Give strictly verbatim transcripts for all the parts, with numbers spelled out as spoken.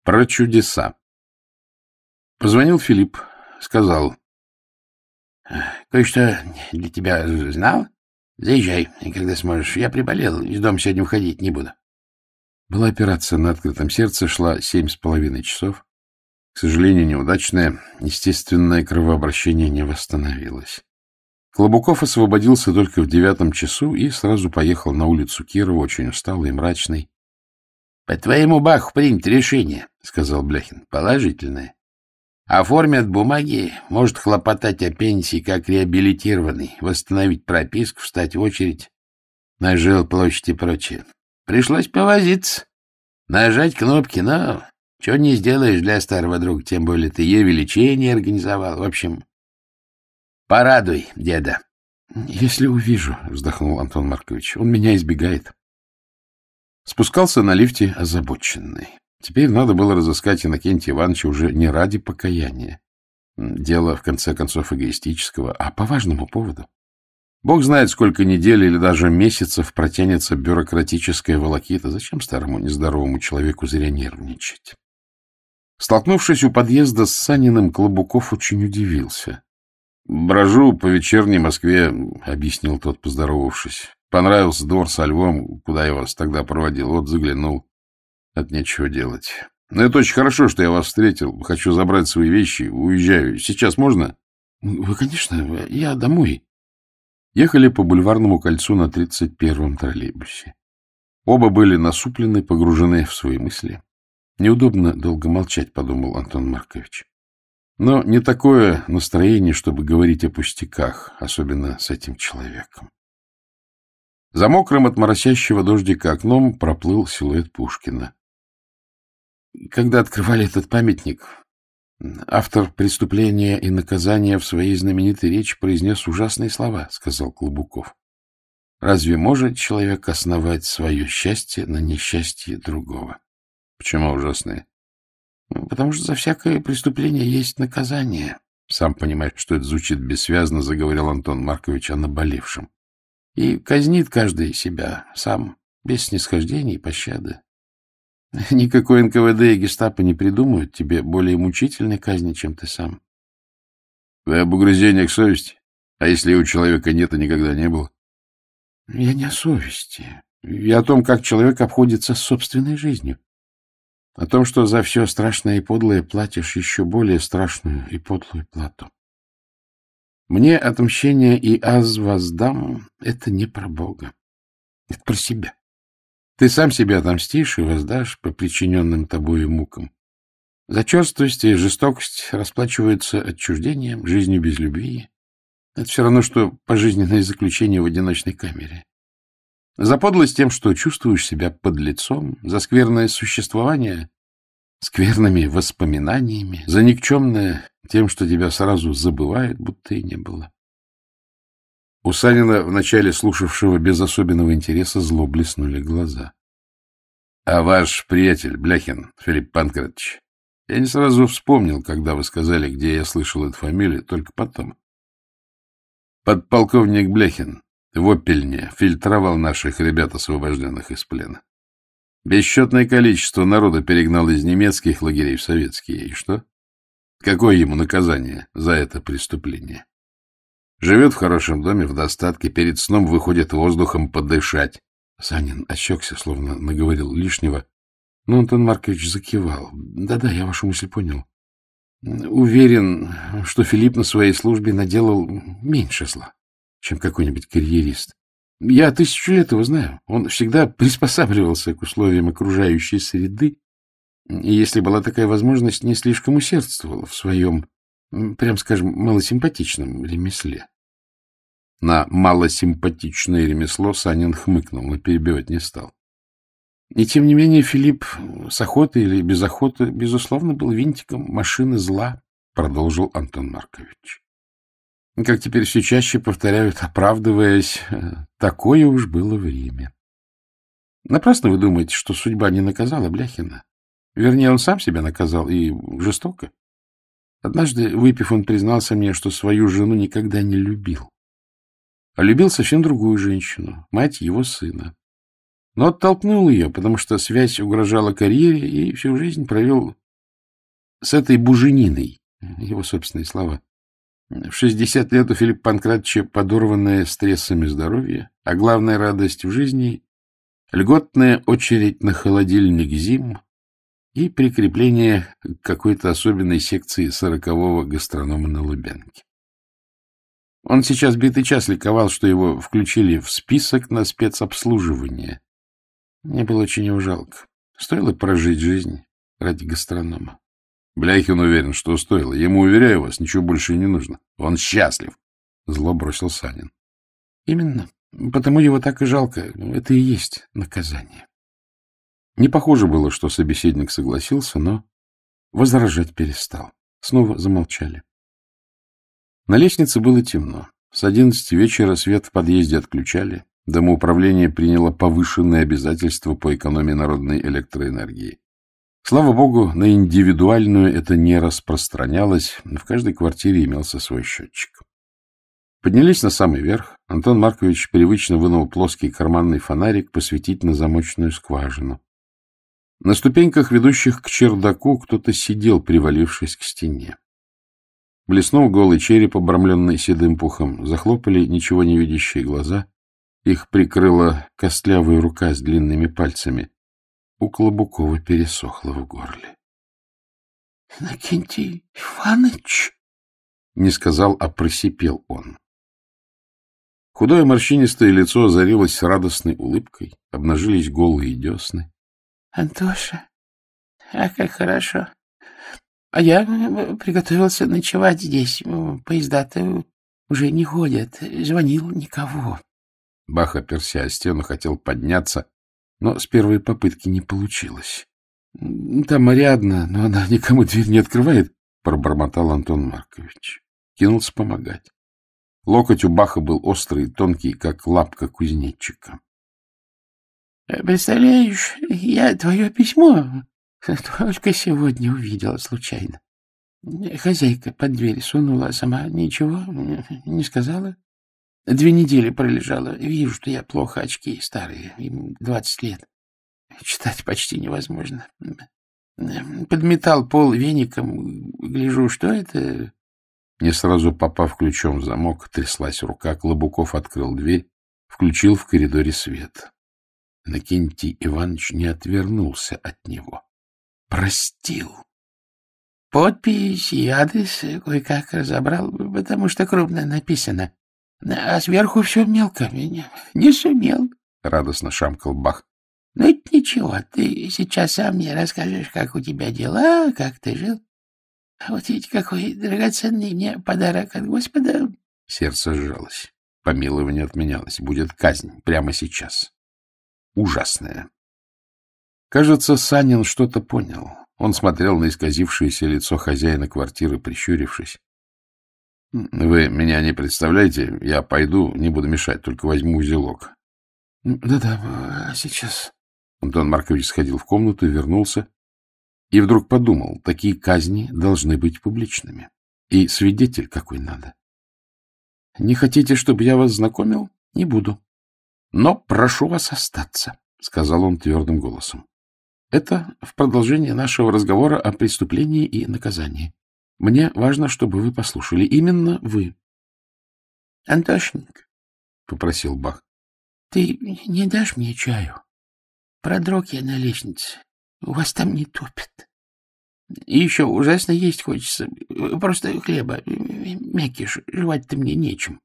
Про чудеса. Позвонил Филипп, сказал: — Кое-что для тебя знал? Заезжай, когда сможешь. Я приболел, из дома сегодня уходить не буду. Была операция на открытом сердце, шла семь с половиной часов. К сожалению, неудачная. Естественное кровообращение не восстановилось. Клобуков освободился только в девятом часу и сразу поехал на улицу Кирова, очень усталый и мрачный. — По твоему баху принято решение, — сказал Бляхин. — Положительное. Оформят бумаги, может хлопотать о пенсии как реабилитированный, восстановить прописку, встать в очередь на жилплощадь и прочее. Пришлось повозиться, нажать кнопки, но чего не сделаешь для старого друга, тем более ты ее величение организовал. В общем, порадуй деда. — Если увижу, — вздохнул Антон Маркович, — он меня избегает. Спускался на лифте озабоченный. Теперь надо было разыскать Иннокентия Ивановича уже не ради покаяния. Дело, в конце концов, эгоистического, а по важному поводу. Бог знает, сколько недель или даже месяцев протянется бюрократическая волокита. Зачем старому нездоровому человеку зря нервничать? Столкнувшись у подъезда с Саниным, Клобуков очень удивился. — Брожу по вечерней Москве, — объяснил тот, поздоровавшись. — Понравился двор со львом, куда я вас тогда проводил. Вот заглянул. От нечего делать. Но это очень хорошо, что я вас встретил. Хочу забрать свои вещи. Уезжаю. Сейчас можно? — Вы, конечно. Я домой. Ехали по Бульварному кольцу на тридцать первом троллейбусе. Оба были насуплены, погружены в свои мысли. Неудобно долго молчать, — подумал Антон Маркович. Но не такое настроение, чтобы говорить о пустяках, особенно с этим человеком. За мокрым от моросящего дождика окном проплыл силуэт Пушкина. Когда открывали этот памятник, автор «Преступления и наказания» в своей знаменитой речи произнес ужасные слова, — сказал Клобуков. Разве может человек основать свое счастье на несчастье другого? — Почему ужасные? — Потому что за всякое преступление есть наказание. Сам понимаешь, что это звучит бессвязно, — заговорил Антон Маркович о наболевшем. И казнит каждый себя сам, без снисхождения и пощады. Никакой эн ка вэ дэ и гестапо не придумают тебе более мучительной казни, чем ты сам. — Вы об угрызениях совести? А если у человека нет и никогда не было? — Я не о совести. Я о том, как человек обходится с собственной жизнью. О том, что за все страшное и подлое платишь еще более страшную и подлую плату. Мне отмщение и аз воздам — это не про Бога. Это про себя. Ты сам себя отомстишь и воздашь по причиненным тобою мукам. За черствость и жестокость расплачиваются отчуждением, жизнью без любви. Это все равно, что пожизненное заключение в одиночной камере. За подлость тем, что чувствуешь себя подлецом, за скверное существование скверными воспоминаниями, за никчемное тем, что тебя сразу забывают, будто и не было. У Санина, вначале слушавшего без особенного интереса, зло блеснули глаза. — А ваш приятель Бляхин, Филипп Панкратович, я не сразу вспомнил, когда вы сказали, где я слышал эту фамилию, только потом. Подполковник Бляхин в Опельне фильтровал наших ребят, освобожденных из плена. Бесчетное количество народа перегнал из немецких лагерей в советские. И что? Какое ему наказание за это преступление? Живет в хорошем доме, в достатке, перед сном выходит воздухом подышать. Санин осекся, словно наговорил лишнего, но Антон Маркович закивал. Да-да, я вашу мысль понял. Уверен, что Филипп на своей службе наделал меньше зла, чем какой-нибудь карьерист. Я тысячу лет его знаю. Он всегда приспосабливался к условиям окружающей среды, и, если была такая возможность, не слишком усердствовал в своем, прям скажем, малосимпатичном ремесле. На малосимпатичное ремесло Санин хмыкнул, но перебивать не стал. И, тем не менее, Филипп с охотой или без охоты, безусловно, был винтиком машины зла, продолжил Антон Маркович. Как теперь все чаще повторяют, оправдываясь, такое уж было время. Напрасно вы думаете, что судьба не наказала Бляхина. Вернее, он сам себя наказал, и жестоко. Однажды, выпив, он признался мне, что свою жену никогда не любил. А любил совсем другую женщину, мать его сына. но оттолкнул ее, потому что связь угрожала карьере, и всю жизнь провел с этой бужениной, его собственные слова. В шестьдесят лет у Филиппа Панкратовича подорванное стрессами здоровье, а главная радость в жизни — льготная очередь на холодильник зим и прикрепление к какой-то особенной секции сорокового гастронома на Лубянке. Он сейчас битый час ликовал, что его включили в список на спецобслуживание. Мне было очень его жалко. Стоило прожить жизнь ради гастронома. Бляхин уверен, что стоило. Ему, уверяю вас, ничего больше не нужно. Он счастлив. Зло бросил Санин. Именно. Потому его так и жалко. Это и есть наказание. Не похоже было, что собеседник согласился, но возражать перестал. Снова замолчали. На лестнице было темно. С одиннадцати вечера свет в подъезде отключали. Домоуправление приняло повышенные обязательства по экономии народной электроэнергии. Слава богу, на индивидуальную это не распространялось. В каждой квартире имелся свой счетчик. Поднялись на самый верх. Антон Маркович привычно вынул плоский карманный фонарик посветить на замочную скважину. На ступеньках, ведущих к чердаку, кто-то сидел, привалившись к стене. Блеснул голый череп, обрамленный седым пухом. Захлопали ничего не видящие глаза. Их прикрыла костлявая рука с длинными пальцами. У Клобукова пересохло в горле. — Иннокентий Иваныч! — не сказал, а просипел он. Худое морщинистое лицо озарилось радостной улыбкой, обнажились голые десны. — Антоша, а как хорошо! А я приготовился ночевать здесь. Поезда-то уже не ходят. Звонил никого. Бах, оперся о стену, хотел подняться, но с первой попытки не получилось. — Там Ариадна, но она никому дверь не открывает, — пробормотал Антон Маркович. Кинулся помогать. Локоть у Баха был острый и тонкий, как лапка кузнечика. — Представляешь, я твое письмо только сегодня увидела случайно. Хозяйка под дверь сунула, сама ничего не сказала. Две недели пролежала. Вижу, что я плохо, очки старые, им двадцать лет. Читать почти невозможно. Подметал пол веником, гляжу, что это... Не сразу попав ключом в замок, тряслась рука, Клобуков открыл дверь, включил в коридоре свет. Иннокентий Иванович не отвернулся от него. Простил. Подпись и адрес кое-как разобрал, потому что крупно написано. А сверху все мелко. Не сумел, — радостно шамкал Бах. — Ну, это ничего, ты сейчас сам мне расскажешь, как у тебя дела, как ты жил. А вот ведь какой драгоценный мне подарок от Господа. Сердце сжалось. Помилование отменялось. Будет казнь прямо сейчас. Ужасная. Кажется, Санин что-то понял. Он смотрел на исказившееся лицо хозяина квартиры, прищурившись. — Вы меня не представляете? Я пойду, не буду мешать, только возьму узелок. Да — Да-да, сейчас. Антон Маркович сходил в комнату, вернулся и вдруг подумал, такие казни должны быть публичными. И свидетель какой надо. — Не хотите, чтобы я вас знакомил? Не буду. Но прошу вас остаться, — сказал он твердым голосом. Это в продолжение нашего разговора о преступлении и наказании. Мне важно, чтобы вы послушали. Именно вы. — Антошенька, — попросил Бах, — ты не дашь мне чаю? Продрог я на лестнице. У вас там не топят. И еще ужасно есть хочется. Просто хлеба. Мякиш, жевать-то мне нечем.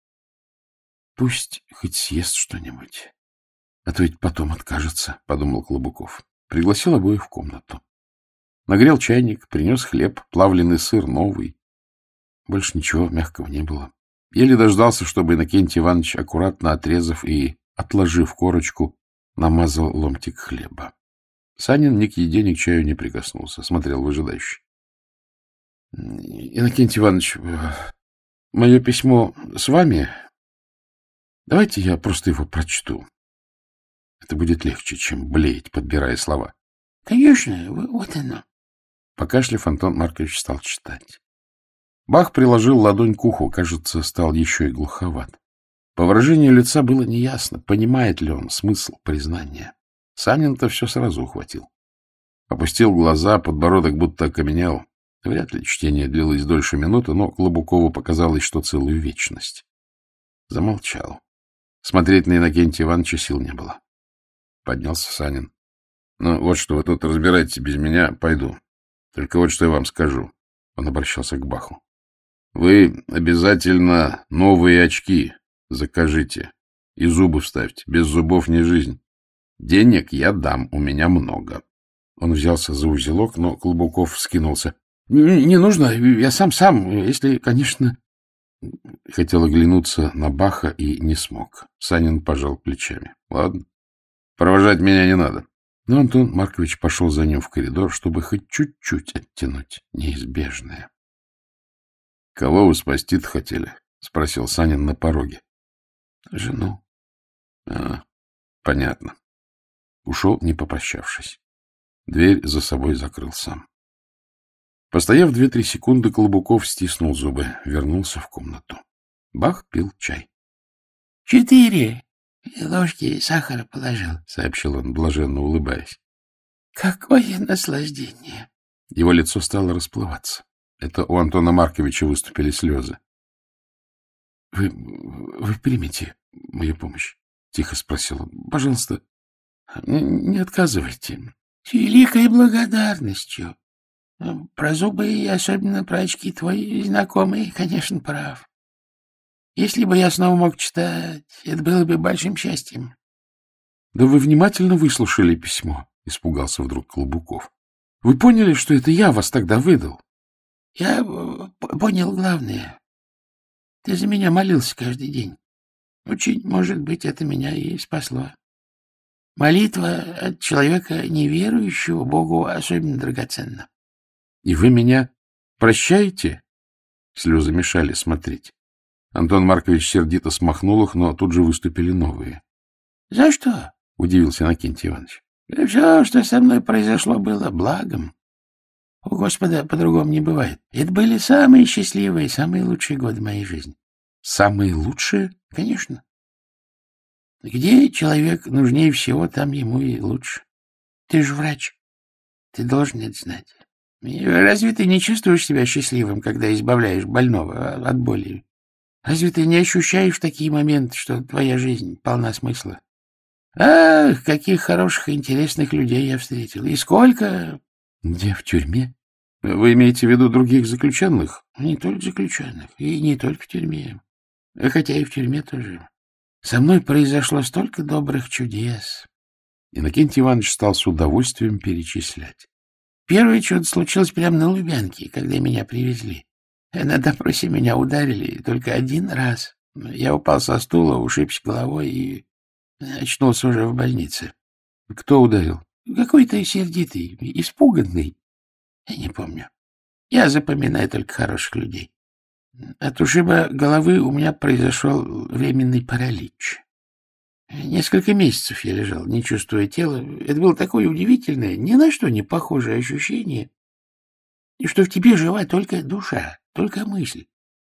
Пусть хоть съест что-нибудь. А то ведь потом откажется, — подумал Клобуков. Пригласил обоих в комнату. Нагрел чайник, принес хлеб, плавленый сыр новый. Больше ничего мягкого не было. Еле дождался, чтобы Иннокентий Иванович, аккуратно отрезав и отложив корочку, намазал ломтик хлеба. Санин ни к еде, ни к чаю не прикоснулся, смотрел выжидающе. — Иннокентий Иванович, мое письмо с вами? Давайте я просто его прочту. Это будет легче, чем блеять, подбирая слова. — Конечно, вот оно. Покашляв, Антон Маркович стал читать. Бах приложил ладонь к уху, кажется, стал еще и глуховат. По выражению лица было неясно, понимает ли он смысл признания. Санин-то все сразу ухватил. Опустил глаза, подбородок будто окаменел. Вряд ли чтение длилось дольше минуты, но Клобукову показалось, что целую вечность. Замолчал. Смотреть на Иннокентия Ивановича сил не было. Поднялся Санин. — Ну, вот что вы тут разбираетесь без меня, пойду. Только вот что я вам скажу. Он обращался к Баху. — Вы обязательно новые очки закажите и зубы вставьте. Без зубов не жизнь. Денег я дам, у меня много. Он взялся за узелок, но Клобуков вскинулся. — Не нужно, я сам-сам, если, конечно... Хотел оглянуться на Баха и не смог. Санин пожал плечами. — Ладно, провожать меня не надо. Но Антон Маркович пошел за ним в коридор, чтобы хоть чуть-чуть оттянуть неизбежное. — Кого вы спасти-то хотели? — спросил Санин на пороге. — Жену. — А, понятно. Ушел, не попрощавшись. Дверь за собой закрыл сам. Постояв две-три секунды, Клобуков стиснул зубы, вернулся в комнату. Бах пил чай. — Четыре ложки сахара положил, — сообщил он, блаженно улыбаясь. — Какое наслаждение! Его лицо стало расплываться. Это у Антона Марковича выступили слезы. — Вы... вы примете мою помощь? — тихо спросил он. — Пожалуйста, не, не отказывайте. — С великой благодарностью. Про зубы и особенно про очки твой знакомый, конечно, прав. Если бы я снова мог читать, это было бы большим счастьем. — Да вы внимательно выслушали письмо, — испугался вдруг Клобуков. — Вы поняли, что это я вас тогда выдал? — Я понял главное. Ты за меня молился каждый день. Очень, может быть, это меня и спасло. Молитва от человека неверующего Богу особенно драгоценна. — И вы меня прощаете? Слезы мешали смотреть. Антон Маркович сердито смахнул их, но тут же выступили новые. — За что? — удивился Иннокентий Иванович. — Все, что со мной произошло, было благом. У Господа по-другому не бывает. Это были самые счастливые, самые лучшие годы моей жизни. — Самые лучшие? — Конечно. Где человек нужнее всего, там ему и лучше. Ты же врач. Ты должен это знать. Разве ты не чувствуешь себя счастливым, когда избавляешь больного от боли? Разве ты не ощущаешь в такие моменты, что твоя жизнь полна смысла? Ах, каких хороших и интересных людей я встретил. И сколько... Где, в тюрьме? Вы имеете в виду других заключенных? Не только заключенных, и не только в тюрьме. Хотя и в тюрьме тоже. Со мной произошло столько добрых чудес. Иннокентий Иванович стал с удовольствием перечислять. Первое чудо случилось прямо на Лубянке, когда меня привезли. На допросе меня ударили только один раз. Я упал со стула, ушибся головой и очнулся уже в больнице. Кто ударил? Какой-то сердитый, испуганный. Я не помню. Я запоминаю только хороших людей. От ушиба головы у меня произошел временный паралич. Несколько месяцев я лежал, не чувствуя тела. Это было такое удивительное, ни на что не похожее ощущение, и что в тебе жива только душа, только мысль.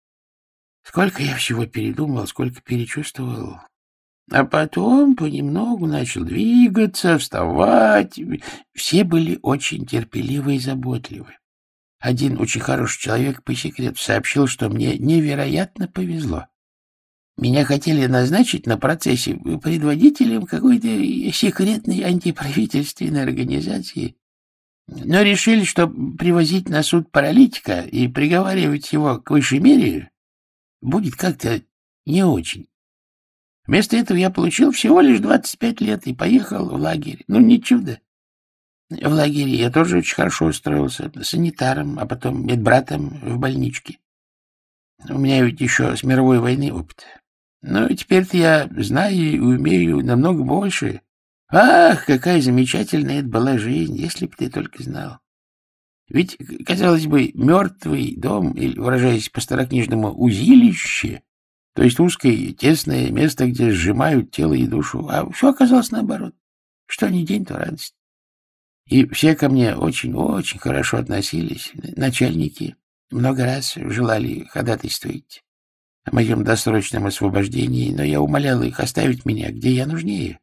Сколько я всего передумал, сколько перечувствовал. А потом понемногу начал двигаться, вставать. Все были очень терпеливы и заботливы. Один очень хороший человек по секрету сообщил, что мне невероятно повезло. Меня хотели назначить на процессе предводителем какой-то секретной антиправительственной организации, но решили, что привозить на суд паралитика и приговаривать его к высшей мере будет как-то не очень. Вместо этого я получил всего лишь двадцать пять лет и поехал в лагерь. Ну, не чудо. В лагере я тоже очень хорошо устроился, санитаром, а потом медбратом в больничке. У меня ведь еще с мировой войны опыт. Но теперь-то я знаю и умею намного больше. Ах, какая замечательная это была жизнь, если б ты только знал. Ведь, казалось бы, мертвый дом, или, выражаясь по-старокнижному, узилище, то есть узкое, тесное место, где сжимают тело и душу, а все оказалось наоборот. Что ни день, то радость. И все ко мне очень-очень хорошо относились. Начальники много раз желали ходатайствовать. о моем досрочном освобождении, но я умолял их оставить меня, где я нужнее.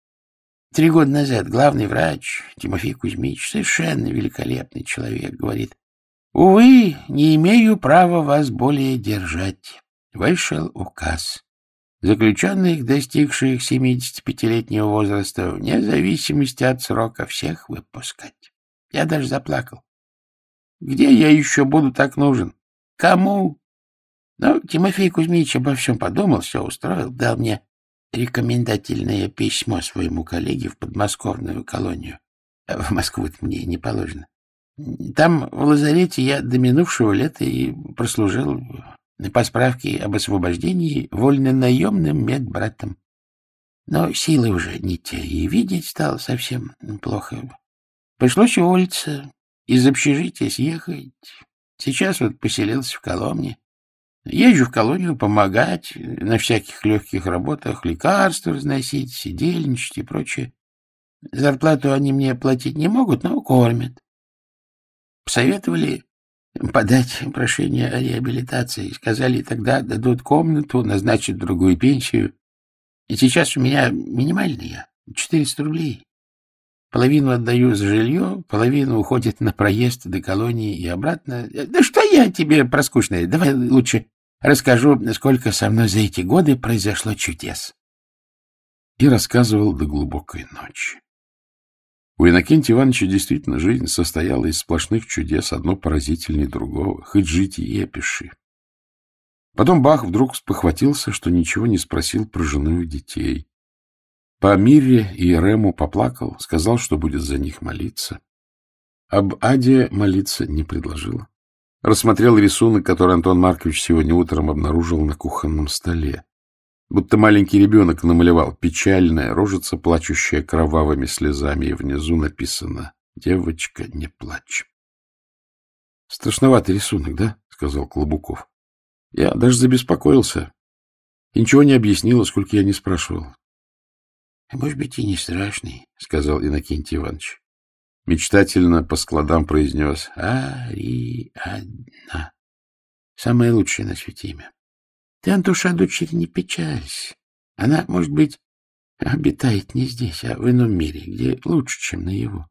Три года назад главный врач Тимофей Кузьмич, совершенно великолепный человек, говорит: «Увы, не имею права вас более держать». Вышел указ. Заключенных, достигших семидесятипятилетнего возраста, вне зависимости от срока, всех выпускать. Я даже заплакал. Где я еще буду так нужен? Кому? Но Тимофей Кузьмич обо всем подумал, все устроил, дал мне рекомендательное письмо своему коллеге в подмосковную колонию. В Москву-то мне не положено. Там, в лазарете, я до минувшего лета и прослужил по справке об освобождении вольнонаемным медбратом. Но силы уже не те, и видеть стало совсем плохо. Пришлось уволиться, из общежития съехать. Сейчас вот поселился в Коломне. Езжу в колонию помогать, на всяких легких работах, лекарства разносить, сидельничать и прочее. Зарплату они мне платить не могут, но кормят. Посоветовали подать прошение о реабилитации. Сказали, тогда дадут комнату, назначат другую пенсию. И сейчас у меня минимальная, четыреста рублей. Половину отдаю за жилье, половину уходит на проезд до колонии и обратно. Да что я тебе про скучное? Давай лучше расскажу, сколько со мной за эти годы произошло чудес. И рассказывал до глубокой ночи. У Иннокентия Ивановича действительно жизнь состояла из сплошных чудес, одно поразительнее другого, хоть жить и опиши. Потом Бах вдруг спохватился, что ничего не спросил про жену и детей. По Мирре и Рему поплакал, сказал, что будет за них молиться. Об Аде молиться не предложил. Рассмотрел рисунок, который Антон Маркович сегодня утром обнаружил на кухонном столе. Будто маленький ребенок намалевал печальная рожица, плачущая кровавыми слезами, и внизу написано: «Девочка, не плачь». — Страшноватый рисунок, да? — сказал Клобуков. Я даже забеспокоился. И ничего не объяснила, сколько я не спрашивал. — Может быть, и не страшный, — сказал Иннокентий Иванович. Мечтательно по складам произнес: Ариадна. Самое лучшее на свете имя. Ты, Антоша, дочери, не печалься. Она, может быть, обитает не здесь, а в ином мире, где лучше, чем наяву.